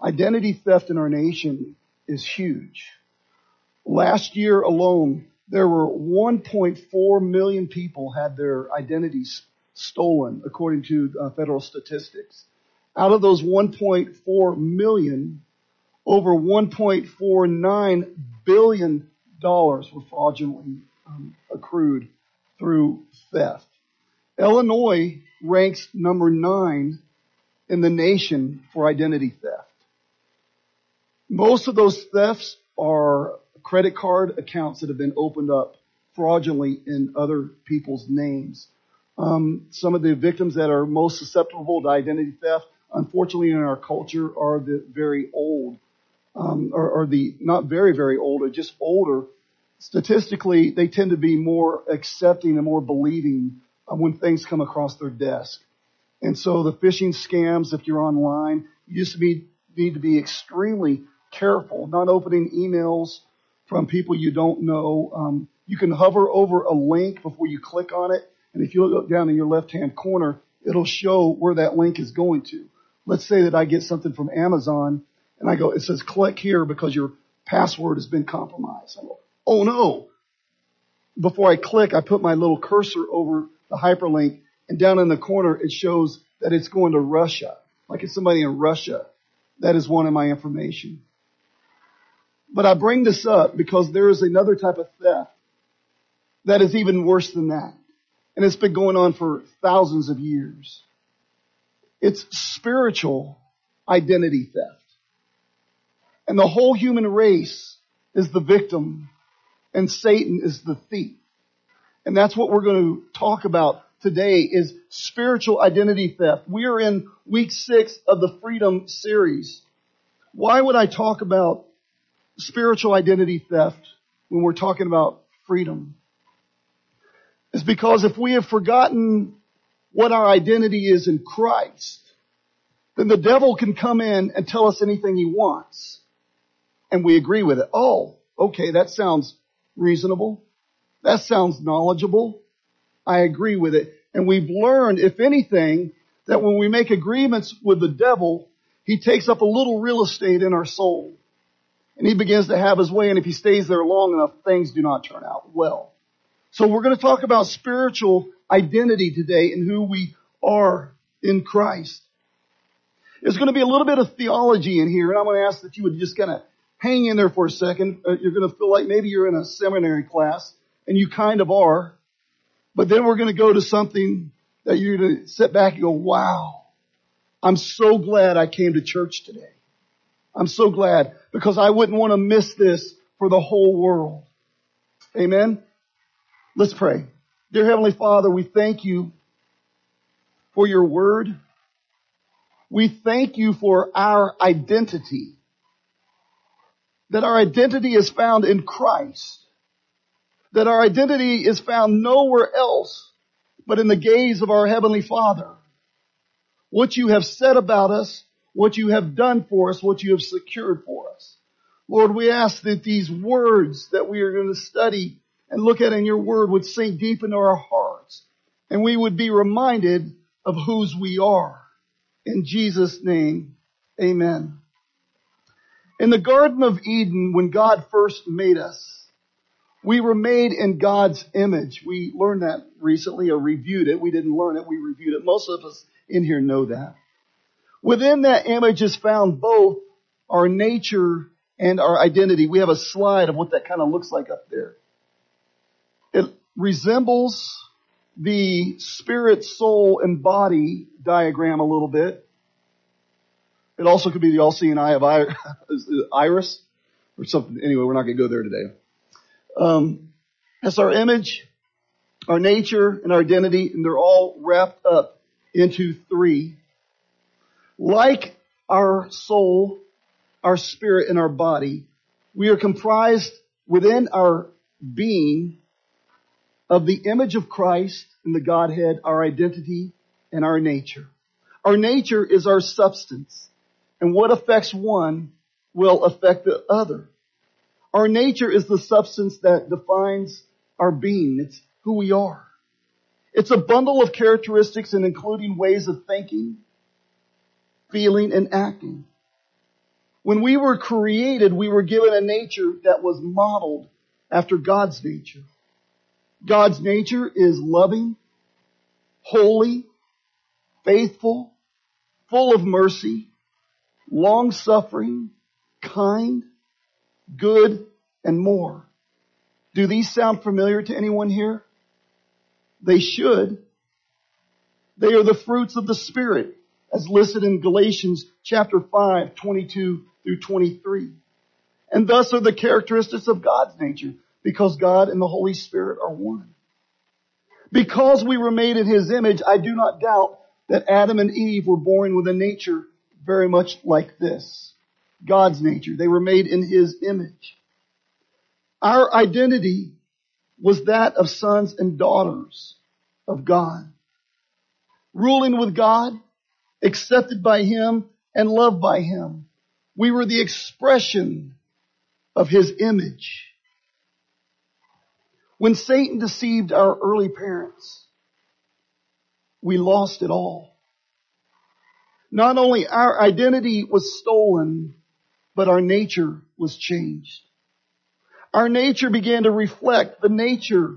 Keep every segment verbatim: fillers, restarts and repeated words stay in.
Identity theft in our nation is huge. Last year alone, there were one point four million people had their identities stolen, according to uh, federal statistics. Out of those one point four million, over one point four nine billion dollars were fraudulently um, accrued through theft. Illinois ranks number nine in the nation for identity theft. Most of those thefts are credit card accounts that have been opened up fraudulently in other people's names. Um, some of the victims that are most susceptible to identity theft, unfortunately in our culture, are the very old, um, or, or the not very, very old, or just older. Statistically, they tend to be more accepting and more believing uh, when things come across their desk. And so the phishing scams, if you're online, you just be, need to be extremely careful, not opening emails from people you don't know. Um, you can hover over a link before you click on it, and if you look down in your left-hand corner, it'll show where that link is going to. Let's say that I get something from Amazon, and I go, it says click here because your password has been compromised. I go, oh no. Before I click, I put my little cursor over the hyperlink, and down in the corner, it shows that it's going to Russia. Like it's somebody in Russia that is wanting my information. But I bring this up because there is another type of theft that is even worse than that. And it's been going on for thousands of years. It's spiritual identity theft. And the whole human race is the victim, and Satan is the thief. And that's what we're going to talk about today, is spiritual identity theft. We are in week six of the Freedom series. Why would I talk about spiritual identity theft when we're talking about freedom? It's because if we have forgotten what our identity is in Christ, then the devil can come in and tell us anything he wants. And we agree with it. Oh, okay, that sounds reasonable. That sounds knowledgeable. I agree with it. And we've learned, if anything, that when we make agreements with the devil, he takes up a little real estate in our soul. And he begins to have his way. And if he stays there long enough, things do not turn out well. So we're going to talk about spiritual identity today and who we are in Christ. There's going to be a little bit of theology in here. And I'm going to ask that you would just kind of hang in there for a second. Uh, you're going to feel like maybe you're in a seminary class. And you kind of are. But then we're going to go to something that you're going to sit back and go, wow, I'm so glad I came to church today. I'm so glad, because I wouldn't want to miss this for the whole world. Amen? Let's pray. Dear Heavenly Father, we thank you for your word. We thank you for our identity. That our identity is found in Christ. That our identity is found nowhere else but in the gaze of our Heavenly Father. What you have said about us, what you have done for us, what you have secured for us. Lord, we ask that these words that we are going to study and look at in your word would sink deep into our hearts. And we would be reminded of whose we are. In Jesus' name, amen. In the Garden of Eden, when God first made us, we were made in God's image. We learned that recently, or reviewed it. We didn't learn it, we reviewed it. Most of us in here know that. Within that image is found both our nature and our identity. We have a slide of what that kind of looks like up there. It resembles the spirit, soul, and body diagram a little bit. It also could be the all-seeing eye of Iris or something. Anyway, we're not going to go there today. Um, that's our image, our nature, and our identity, and they're all wrapped up into three. Like our soul, our spirit, and our body, we are comprised within our being of the image of Christ and the Godhead, our identity, and our nature. Our nature is our substance, and what affects one will affect the other. Our nature is the substance that defines our being. It's who we are. It's a bundle of characteristics and including ways of thinking, feeling, and acting. When we were created, we were given a nature that was modeled after God's nature. God's nature is loving, holy, faithful, full of mercy, long-suffering, kind, good, and more. Do these sound familiar to anyone here? They should. They are the fruits of the Spirit, as listed in Galatians chapter five, twenty-two through twenty-three. And thus are the characteristics of God's nature, because God and the Holy Spirit are one. Because we were made in His image, I do not doubt that Adam and Eve were born with a nature very much like this. God's nature. They were made in His image. Our identity was that of sons and daughters of God. Ruling with God, accepted by Him, and loved by Him. We were the expression of His image. When Satan deceived our early parents, we lost it all. Not only our identity was stolen, but our nature was changed. Our nature began to reflect the nature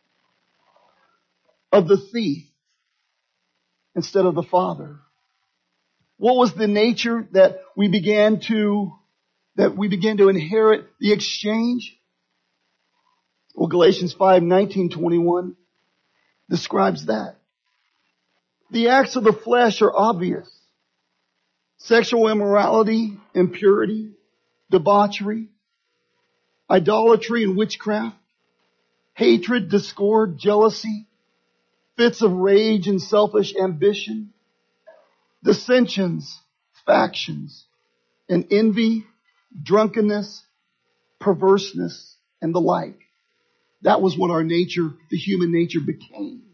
of the thief instead of the father. What was the nature that we began to, that we began to inherit? The exchange? Well, Galatians five, nineteen, twenty-one describes that. The acts of the flesh are obvious. Sexual immorality, impurity, debauchery, idolatry and witchcraft, hatred, discord, jealousy, fits of rage and selfish ambition, dissensions, factions, and envy, drunkenness, perverseness, and the like. That was what our nature, the human nature, became.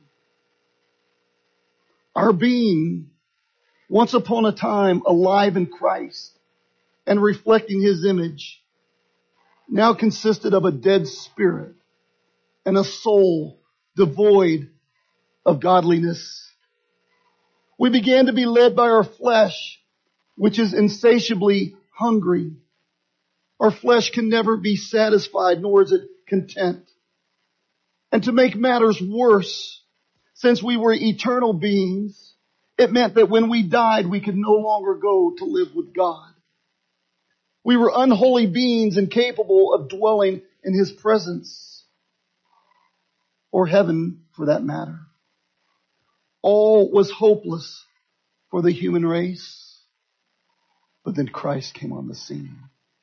Our being, once upon a time alive in Christ and reflecting His image, now consisted of a dead spirit and a soul devoid of godliness. We began to be led by our flesh, which is insatiably hungry. Our flesh can never be satisfied, nor is it content. And to make matters worse, since we were eternal beings, it meant that when we died, we could no longer go to live with God. We were unholy beings incapable of dwelling in His presence, or heaven for that matter. All was hopeless for the human race. But then Christ came on the scene.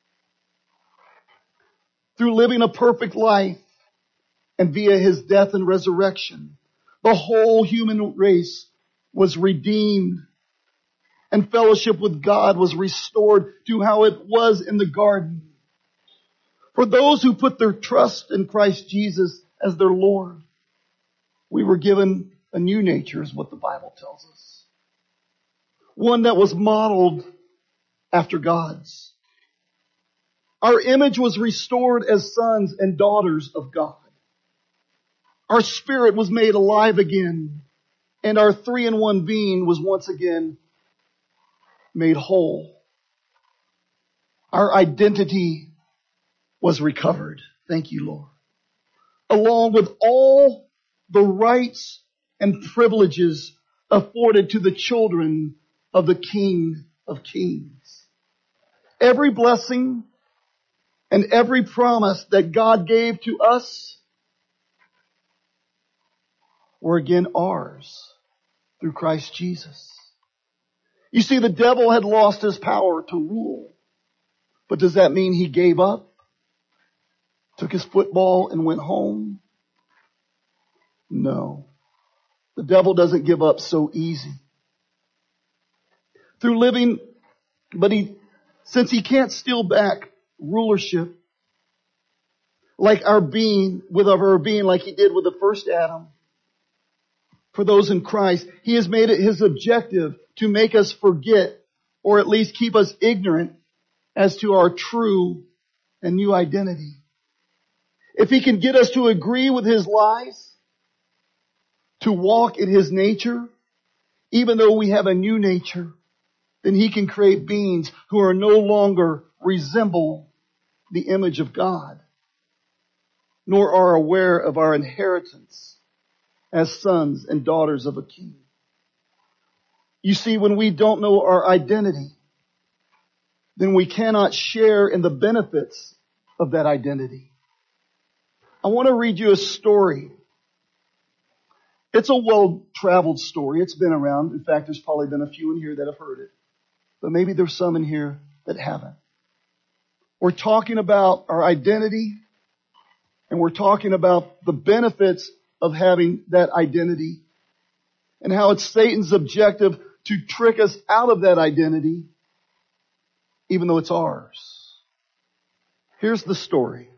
Through living a perfect life and via His death and resurrection, the whole human race was redeemed, and fellowship with God was restored to how it was in the garden. For those who put their trust in Christ Jesus as their Lord, we were given a new nature, is what the Bible tells us. One that was modeled after God's. Our image was restored as sons and daughters of God. Our spirit was made alive again, and our three-in-one being was once again made whole. Our identity was recovered. Thank you, Lord. Along with all the rights and privileges afforded to the children of the King of Kings. Every blessing and every promise that God gave to us were again ours through Christ Jesus. You see, the devil had lost his power to rule. But does that mean he gave up? Took his football and went home? No. The devil doesn't give up so easy. Through living, but he, since he can't steal back rulership, like our being, with our being, like he did with the first Adam, for those in Christ, he has made it his objective to make us forget, or at least keep us ignorant as to our true and new identity. If he can get us to agree with his lies, to walk in his nature, even though we have a new nature, then he can create beings who are no longer resemble the image of God, nor are aware of our inheritance as sons and daughters of a king. You see, when we don't know our identity, then we cannot share in the benefits of that identity. I want to read you a story. It's a well-traveled story. It's been around. In fact, there's probably been a few in here that have heard it. But maybe there's some in here that haven't. We're talking about our identity, and we're talking about the benefits of having that identity, and how it's Satan's objective to trick us out of that identity, even though it's ours. Here's the story.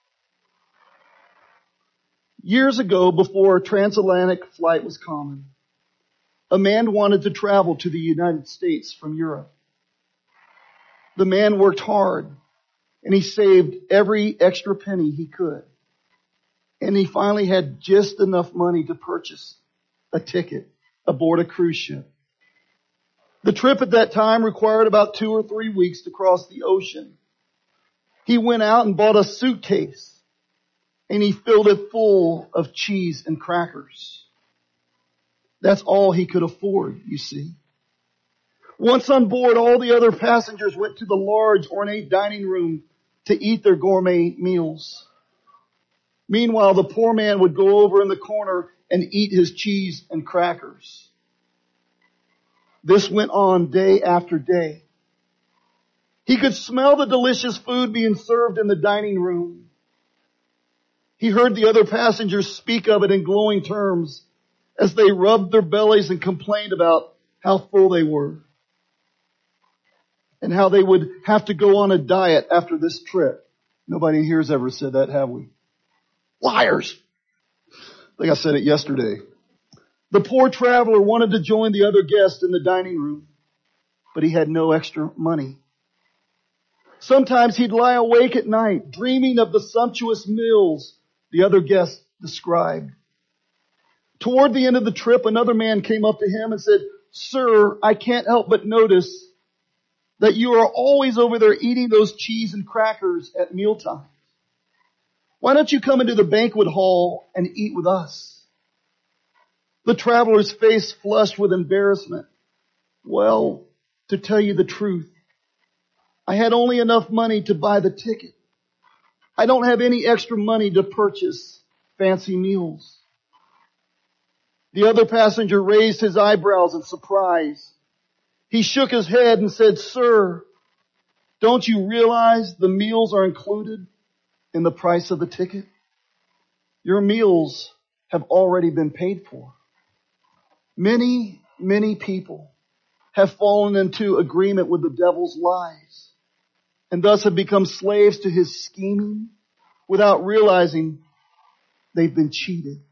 Years ago, before transatlantic flight was common, a man wanted to travel to the United States from Europe. The man worked hard, and he saved every extra penny he could. And he finally had just enough money to purchase a ticket aboard a cruise ship. The trip at that time required about two or three weeks to cross the ocean. He went out and bought a suitcase, and he filled it full of cheese and crackers. That's all he could afford, you see. Once on board, all the other passengers went to the large, ornate dining room to eat their gourmet meals. Meanwhile, the poor man would go over in the corner and eat his cheese and crackers. This went on day after day. He could smell the delicious food being served in the dining room. He heard the other passengers speak of it in glowing terms as they rubbed their bellies and complained about how full they were, and how they would have to go on a diet after this trip. Nobody here has ever said that, have we? Liars! I think I said it yesterday. The poor traveler wanted to join the other guests in the dining room, but he had no extra money. Sometimes he'd lie awake at night, dreaming of the sumptuous meals the other guests described. Toward the end of the trip, another man came up to him and said, "Sir, I can't help but notice that you are always over there eating those cheese and crackers at mealtime. Why don't you come into the banquet hall and eat with us?" The traveler's face flushed with embarrassment. "Well, to tell you the truth, I had only enough money to buy the ticket. I don't have any extra money to purchase fancy meals." The other passenger raised his eyebrows in surprise. He shook his head and said, "Sir, don't you realize the meals are included in the price of the ticket? Your meals have already been paid for." Many, many people have fallen into agreement with the devil's lies, and thus have become slaves to his scheming without realizing they've been cheated.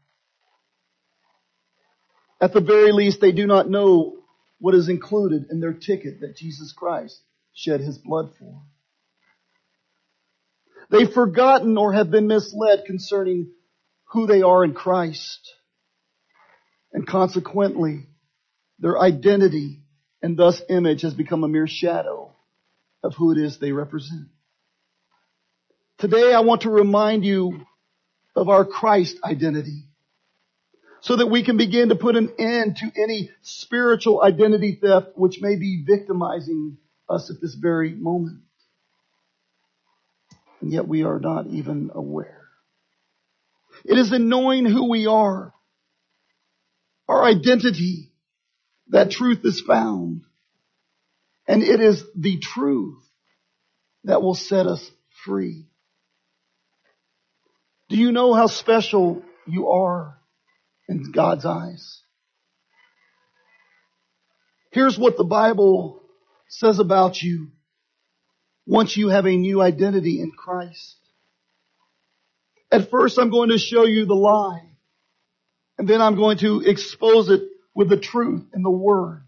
At the very least, they do not know what is included in their ticket that Jesus Christ shed his blood for. They've forgotten or have been misled concerning who they are in Christ. And consequently, their identity and thus image has become a mere shadow of who it is they represent. Today I want to remind you of our Christ identity, so that we can begin to put an end to any spiritual identity theft which may be victimizing us at this very moment. And yet we are not even aware. It is in knowing who we are, our identity, that truth is found. And it is the truth that will set us free. Do you know how special you are in God's eyes? Here's what the Bible says about you once you have a new identity in Christ. At first, I'm going to show you the lie, and then I'm going to expose it with the truth in the Word.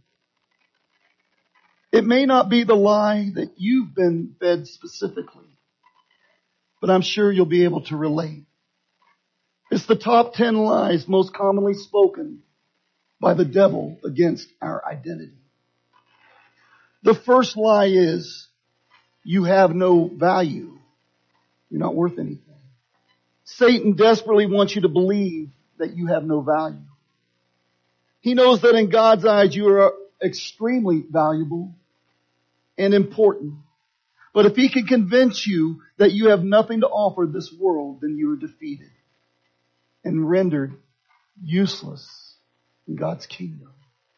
It may not be the lie that you've been fed specifically, but I'm sure you'll be able to relate. It's the top ten lies most commonly spoken by the devil against our identity. The first lie is you have no value. You're not worth anything. Satan desperately wants you to believe that you have no value. He knows that in God's eyes you are extremely valuable and important. But if he can convince you that you have nothing to offer this world, then you are defeated and rendered useless in God's kingdom.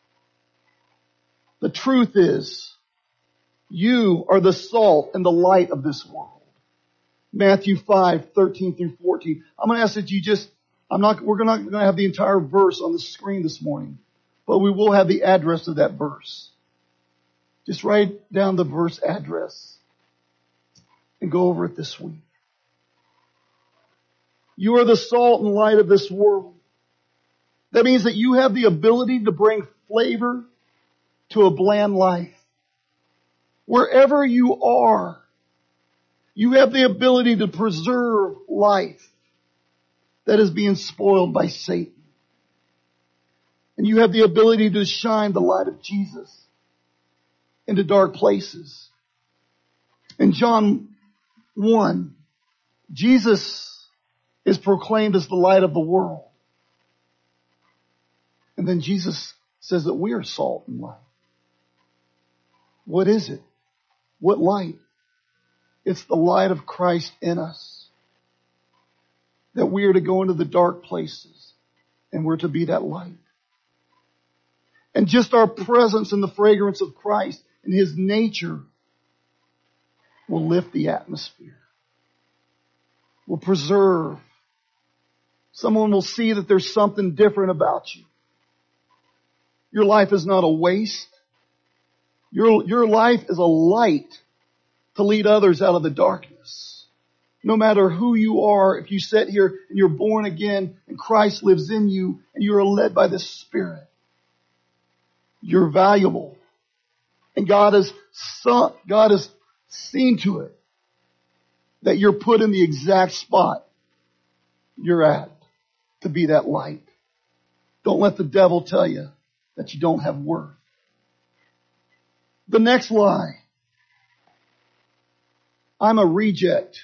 The truth is, you are the salt and the light of this world. Matthew five, thirteen through fourteen. I'm going to ask that you just, I'm not, we're not going to have the entire verse on the screen this morning, but we will have the address of that verse. Just write down the verse address and go over it this week. You are the salt and light of this world. That means that you have the ability to bring flavor to a bland life. Wherever you are, you have the ability to preserve life that is being spoiled by Satan. And you have the ability to shine the light of Jesus into dark places. In John one, Jesus is proclaimed as the light of the world. And then Jesus says that we are salt and light. What is it? What light? It's the light of Christ in us. That we are to go into the dark places and we're to be that light. And just our presence and the fragrance of Christ and His nature will lift the atmosphere. Will preserve. Someone will see that there's something different about you. Your life is not a waste. Your, your life is a light to lead others out of the darkness. No matter who you are, if you sit here and you're born again and Christ lives in you and you are led by the Spirit, you're valuable. And God has, saw, God has seen to it that you're put in the exact spot you're at to be that light. Don't let the devil tell you that you don't have worth. The next lie. I'm a reject.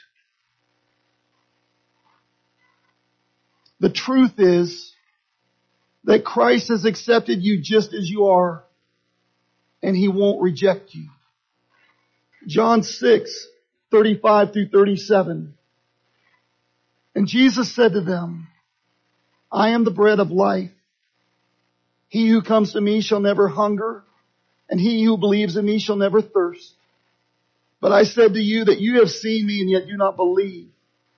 The truth is that Christ has accepted you just as you are, and He won't reject you. John six, thirty-five through thirty-seven. And Jesus said to them, I am the bread of life. He who comes to me shall never hunger, and he who believes in me shall never thirst. But I said to you that you have seen me and yet do not believe.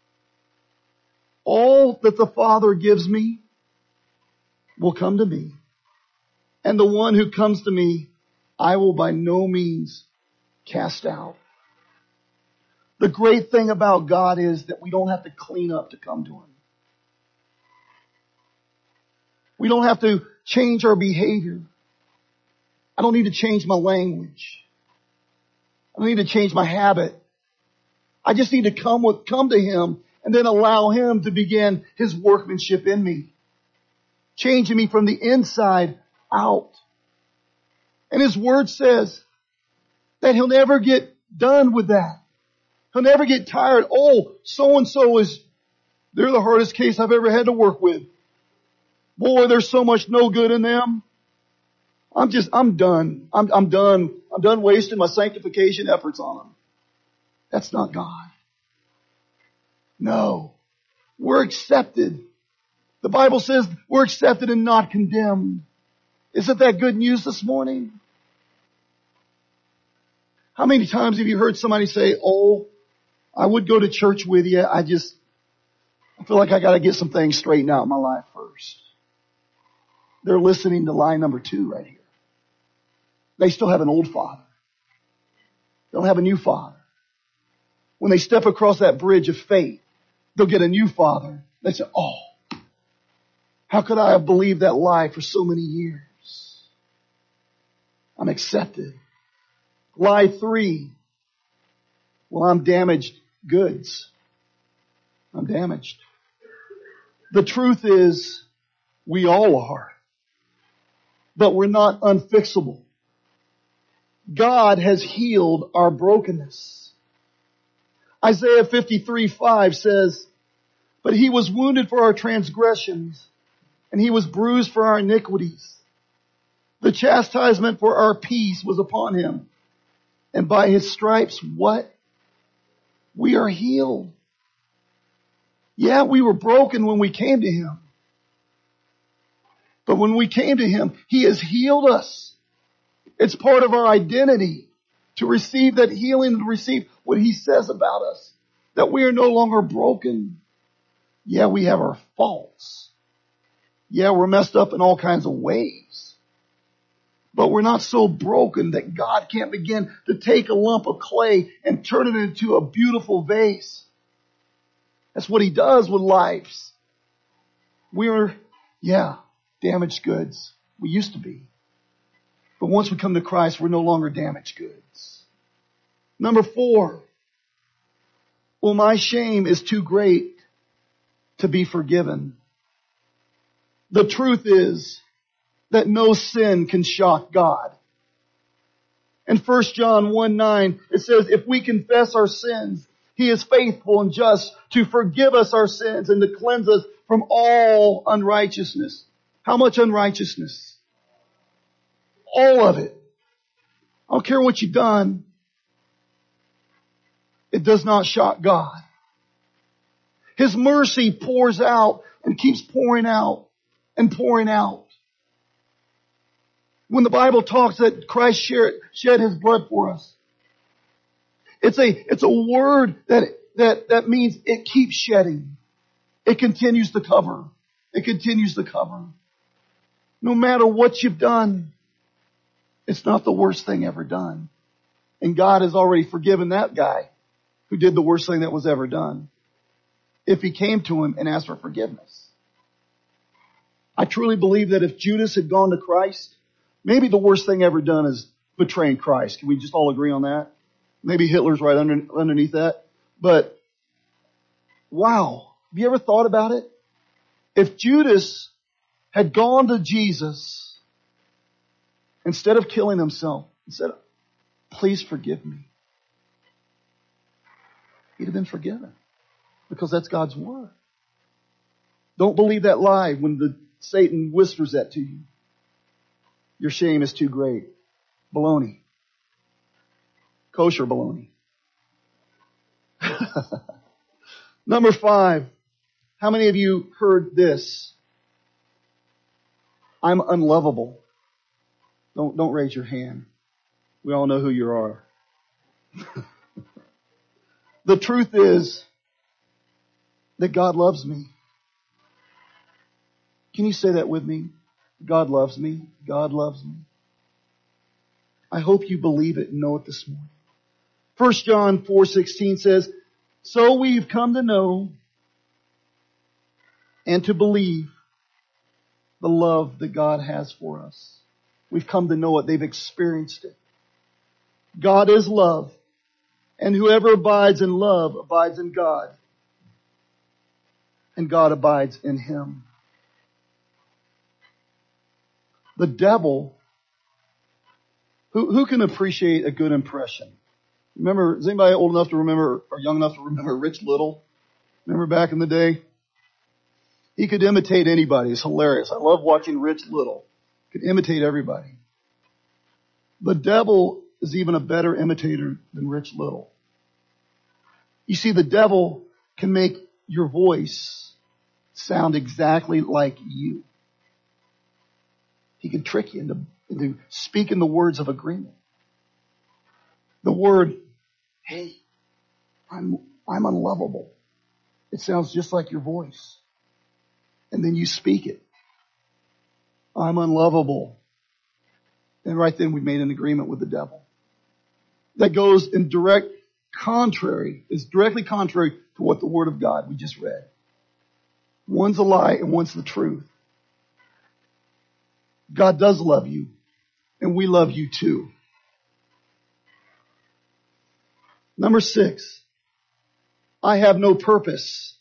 All that the Father gives me will come to me. And the one who comes to me, I will by no means cast out. The great thing about God is that we don't have to clean up to come to Him. We don't have to change our behavior. I don't need to change my language. I don't need to change my habit. I just need to come with, come to Him and then allow Him to begin His workmanship in me. Changing me from the inside out. And His Word says that He'll never get done with that. He'll never get tired. Oh, so-and-so is, they're the hardest case I've ever had to work with. Boy, there's so much no good in them. I'm just, I'm done. I'm, I'm done. I'm done wasting my sanctification efforts on them. That's not God. No. We're accepted. The Bible says we're accepted and not condemned. Isn't that good news this morning? How many times have you heard somebody say, oh, I would go to church with you. I just, I feel like I got to get some things straightened out in my life first. They're listening to lie number two right here. They still have an old father. They don't have a new father. When they step across that bridge of faith, they'll get a new father. They say, oh, how could I have believed that lie for so many years? I'm accepted. Lie three. Well, I'm damaged goods. I'm damaged. The truth is, we all are. But we're not unfixable. God has healed our brokenness. Isaiah fifty-three five says, but he was wounded for our transgressions, and he was bruised for our iniquities. The chastisement for our peace was upon him, and by his stripes, what? We are healed. Yeah, we were broken when we came to him. But when we came to him, he has healed us. It's part of our identity to receive that healing, to receive what he says about us, that we are no longer broken. Yeah, we have our faults. Yeah, we're messed up in all kinds of ways. But we're not so broken that God can't begin to take a lump of clay and turn it into a beautiful vase. That's what he does with lives. We're, yeah, damaged goods. We used to be. But once we come to Christ, we're no longer damaged goods. Number four. Well, my shame is too great to be forgiven. The truth is that no sin can shock God. In First John one nine, it says, if we confess our sins, he is faithful and just to forgive us our sins and to cleanse us from all unrighteousness. How much unrighteousness? All of it. I don't care what you've done. It does not shock God. His mercy pours out and keeps pouring out and pouring out. When the Bible talks that Christ shed his blood for us, it's a, it's a word that, that, that means it keeps shedding. It continues to cover. It continues to cover. No matter what you've done, it's not the worst thing ever done. And God has already forgiven that guy who did the worst thing that was ever done, if he came to him and asked for forgiveness. I truly believe that if Judas had gone to Christ, maybe the worst thing ever done is betraying Christ. Can we just all agree on that? Maybe Hitler's right under, underneath that. But, wow, have you ever thought about it? If Judas had gone to Jesus, instead of killing himself, and said, please forgive me, he'd have been forgiven. Because that's God's word. Don't believe that lie when the Satan whispers that to you. Your shame is too great. Baloney. Kosher baloney. Number five. How many of you heard this? I'm unlovable. Don't, don't raise your hand. We all know who you are. The truth is that God loves me. Can you say that with me? God loves me. God loves me. I hope you believe it and know it this morning. First John four sixteen says, so we've come to know and to believe the love that God has for us. We've come to know it. They've experienced it. God is love. And whoever abides in love abides in God. And God abides in him. The devil, who, who can appreciate a good impression? Remember, is anybody old enough to remember, or young enough to remember Rich Little? Remember back in the day? He could imitate anybody. It's hilarious. I love watching Rich Little. He could imitate everybody. The devil is even a better imitator than Rich Little. You see, the devil can make your voice sound exactly like you. He can trick you into, into speaking the words of agreement. The word, hey, I'm, I'm unlovable. It sounds just like your voice. And then you speak it. I'm unlovable. And right then we made an agreement with the devil. That goes in direct contrary, is directly contrary to what the Word of God we just read. One's a lie and one's the truth. God does love you, and we love you too. Number six, I have no purpose.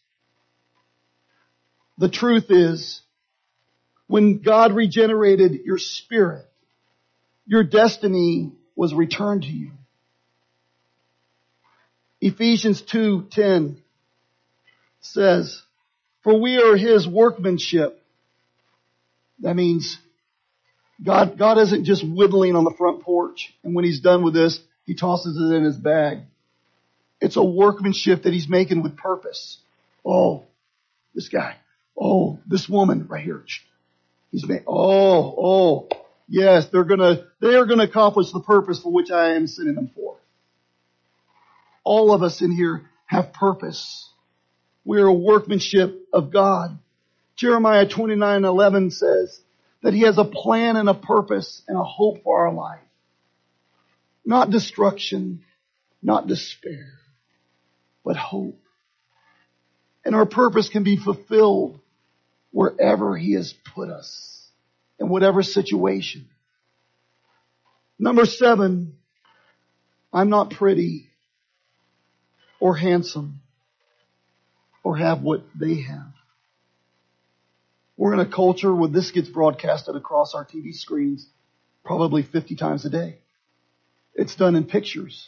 The truth is, when God regenerated your spirit, your destiny was returned to you. Ephesians two ten says, for we are His workmanship. That means God, God isn't just whittling on the front porch, and when He's done with this, He tosses it in His bag. It's a workmanship that He's making with purpose. Oh, this guy. Oh, this woman right here. He's made, oh, oh, yes, they're gonna, they are gonna accomplish the purpose for which I am sending them forth. All of us in here have purpose. We are a workmanship of God. Jeremiah twenty-nine eleven says that He has a plan and a purpose and a hope for our life. Not destruction, not despair, but hope. And our purpose can be fulfilled wherever He has put us, in whatever situation. Number seven, I'm not pretty or handsome or have what they have. We're in a culture where this gets broadcasted across our T V screens probably fifty times a day. It's done in pictures.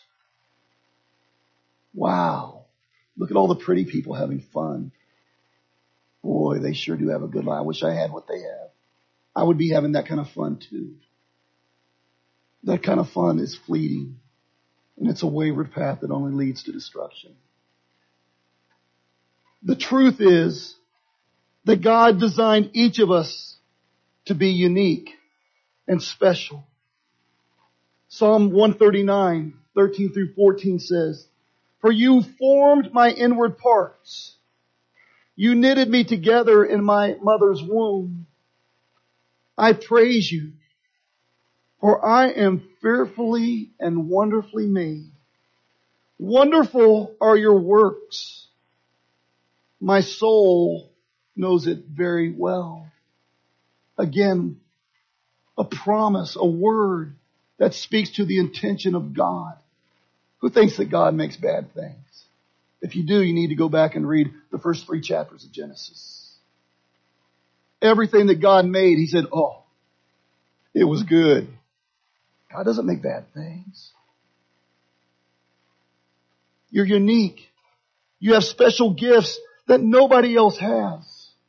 Wow. Look at all the pretty people having fun. Boy, they sure do have a good life. I wish I had what they have. I would be having that kind of fun too. That kind of fun is fleeting. And it's a wayward path that only leads to destruction. The truth is that God designed each of us to be unique and special. Psalm one thirty-nine, thirteen through fourteen says, for you formed my inward parts. You knitted me together in my mother's womb. I praise you, for I am fearfully and wonderfully made. Wonderful are your works. My soul knows it very well. Again, a promise, a word that speaks to the intention of God. Who thinks that God makes bad things? If you do, you need to go back and read the first three chapters of Genesis. Everything that God made, He said, oh, it was good. God doesn't make bad things. You're unique. You have special gifts that nobody else has.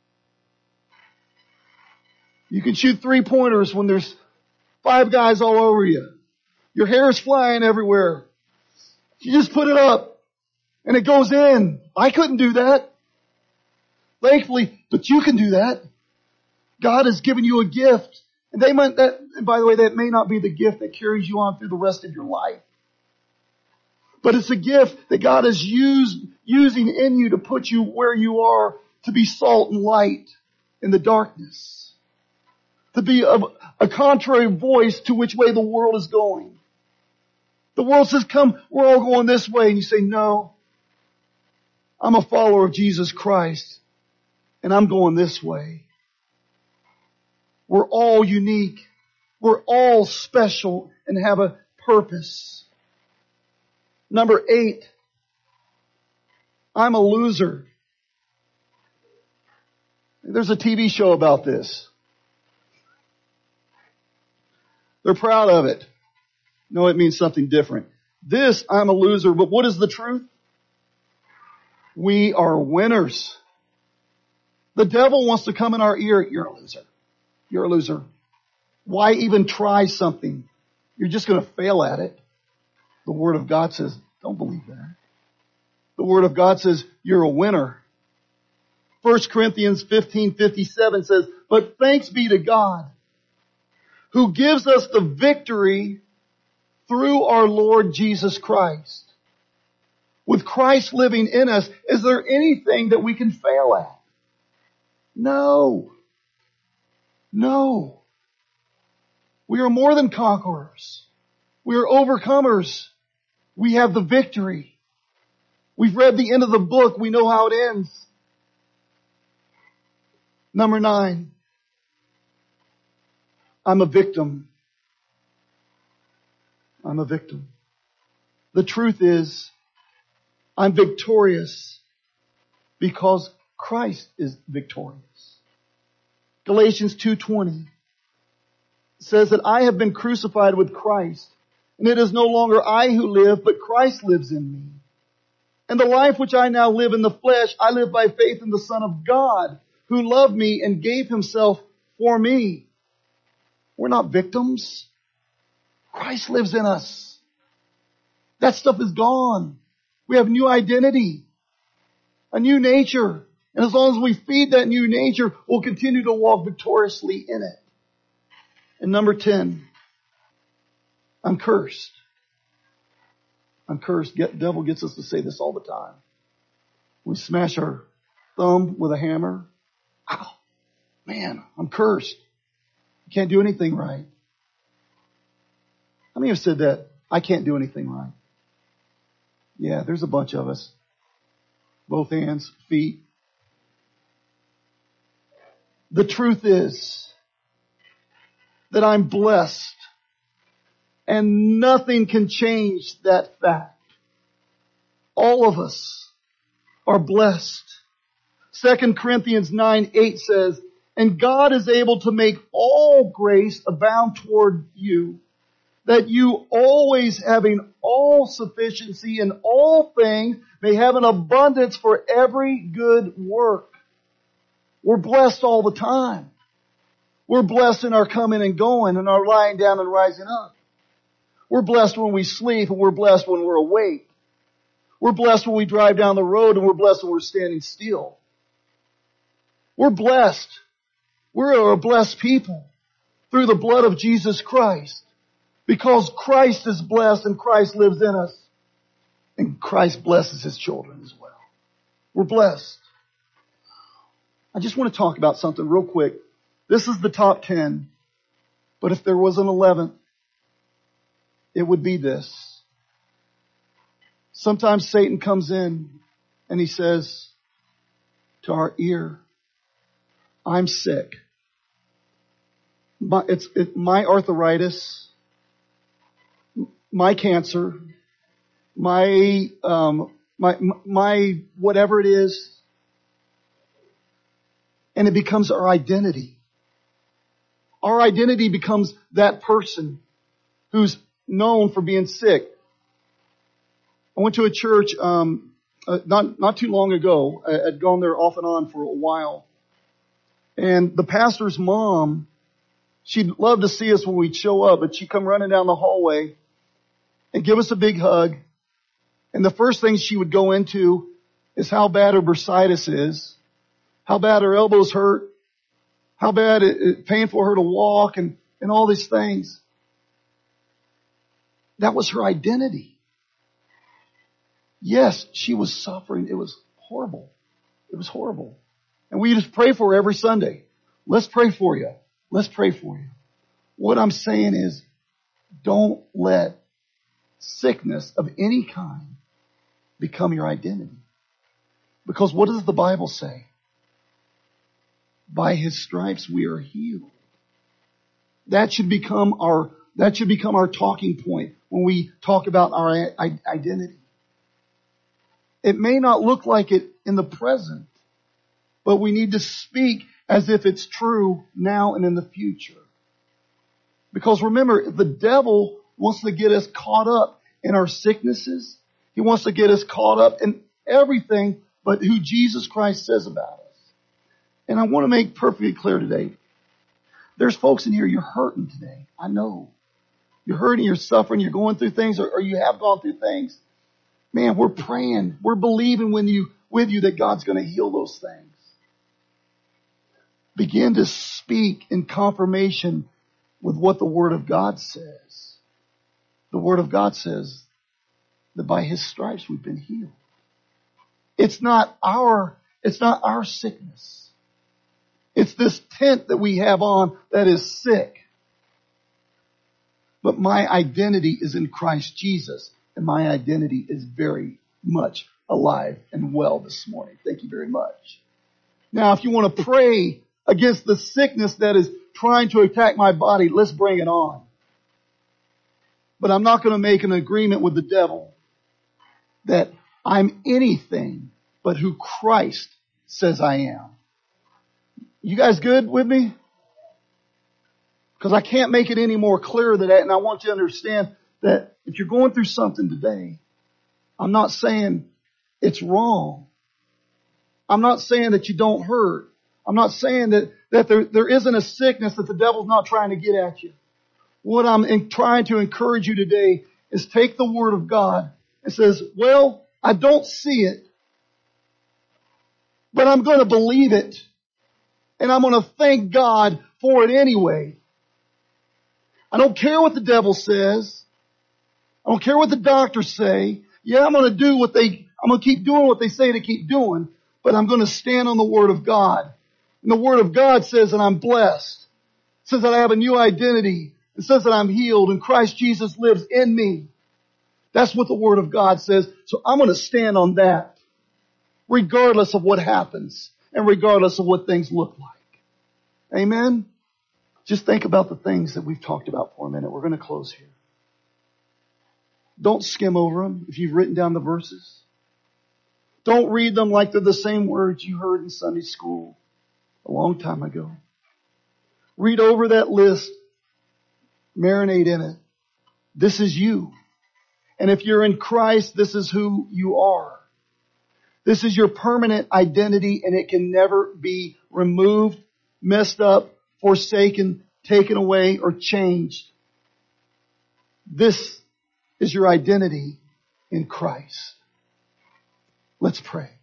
You can shoot three pointers when there's five guys all over you. Your hair is flying everywhere. You just put it up and it goes in. I couldn't do that. Thankfully, but you can do that. God has given you a gift. And they might, that, and by the way, that may not be the gift that carries you on through the rest of your life. But it's a gift that God is used, using in you to put you where you are, to be salt and light in the darkness. To be a, a contrary voice to which way the world is going. The world says, come, we're all going this way. And you say, no, I'm a follower of Jesus Christ. And I'm going this way. We're all unique. We're all special and have a purpose. Number eight, I'm a loser. There's a T V show about this. They're proud of it. No, it means something different. This, I'm a loser, but what is the truth? We are winners. The devil wants to come in our ear, you're a loser. You're a loser. Why even try something? You're just going to fail at it. The Word of God says, don't believe that. The Word of God says, you're a winner. First Corinthians fifteen fifty-seven says, but thanks be to God, who gives us the victory through our Lord Jesus Christ. With Christ living in us, is there anything that we can fail at? No. No. We are more than conquerors. We are overcomers. We have the victory. We've read the end of the book. We know how it ends. Number nine. I'm a victim. I'm a victim. The truth is, I'm victorious because Christ is victorious. Galatians two twenty says that I have been crucified with Christ, and it is no longer I who live, but Christ lives in me. And the life which I now live in the flesh, I live by faith in the Son of God, who loved me and gave himself for me. We're not victims. Christ lives in us. That stuff is gone. We have new identity, a new nature. And as long as we feed that new nature, we'll continue to walk victoriously in it. And number ten, I'm cursed. I'm cursed. The devil gets us to say this all the time. We smash our thumb with a hammer. Ow, man, I'm cursed. I can't do anything right. How many have said that? I can't do anything right. Yeah, there's a bunch of us. Both hands, feet. The truth is that I'm blessed. And nothing can change that fact. All of us are blessed. Second Corinthians nine eight says, and God is able to make all grace abound toward you, that you always having all sufficiency in all things may have an abundance for every good work. We're blessed all the time. We're blessed in our coming and going and our lying down and rising up. We're blessed when we sleep, and we're blessed when we're awake. We're blessed when we drive down the road, and we're blessed when we're standing still. We're blessed. We're a blessed people through the blood of Jesus Christ, because Christ is blessed and Christ lives in us, and Christ blesses his children as well. We're blessed. I just want to talk about something real quick. This is the top ten, but if there was an eleventh, it would be this. Sometimes Satan comes in and he says to our ear, I'm sick. My, it's it, my arthritis, my cancer, my, um, my, my, whatever it is. And it becomes our identity. Our identity becomes that person who's known for being sick. I went to a church um, uh, not not too long ago. I, I'd gone there off and on for a while, and the pastor's mom, she'd love to see us when we'd show up, but she'd come running down the hallway and give us a big hug. And the first thing she would go into is how bad her bursitis is, how bad her elbows hurt, how bad it, it's painful for her to walk, and and all these things. That was her identity. Yes, she was suffering. It was horrible. It was horrible. And we just pray for her every Sunday. Let's pray for you. Let's pray for you. What I'm saying is, don't let sickness of any kind become your identity. Because what does the Bible say? By his stripes we are healed. That should become our That should become our talking point when we talk about our identity. It may not look like it in the present, but we need to speak as if it's true now and in the future. Because remember, the devil wants to get us caught up in our sicknesses. He wants to get us caught up in everything but who Jesus Christ says about us. And I want to make perfectly clear today, there's folks in here, you're hurting today. I know. You're hurting, you're suffering, you're going through things, or, or you have gone through things. Man, we're praying, we're believing when you, with you that God's going to heal those things. Begin to speak in confirmation with what the Word of God says. The Word of God says that by his stripes we've been healed. It's not our, it's not our sickness. It's this tent that we have on that is sick. But my identity is in Christ Jesus, and my identity is very much alive and well this morning. Thank you very much. Now, if you want to pray against the sickness that is trying to attack my body, let's bring it on. But I'm not going to make an agreement with the devil that I'm anything but who Christ says I am. You guys good with me? Because I can't make it any more clear than that. And I want you to understand that if you're going through something today, I'm not saying It's wrong. I'm not saying that you don't hurt. I'm not saying that, that there, there isn't a sickness that the devil's not trying to get at you. What I'm in, trying to encourage you today is take the Word of God and says, well, I don't see it, but I'm going to believe it. And I'm going to thank God for it anyway. I don't care what the devil says. I don't care what the doctors say. Yeah, I'm going to do what they, I'm going to keep doing what they say to keep doing, but I'm going to stand on the Word of God. And the Word of God says that I'm blessed. It says that I have a new identity. It says that I'm healed and Christ Jesus lives in me. That's what the Word of God says. So I'm going to stand on that, regardless of what happens and regardless of what things look like. Amen? Just think about the things that we've talked about for a minute. We're going to close here. Don't skim over them if you've written down the verses. Don't read them like they're the same words you heard in Sunday school a long time ago. Read over that list. Marinate in it. This is you. And if you're in Christ, this is who you are. This is your permanent identity, and it can never be removed, messed up, forsaken, taken away, or changed. This is your identity in Christ. Let's pray.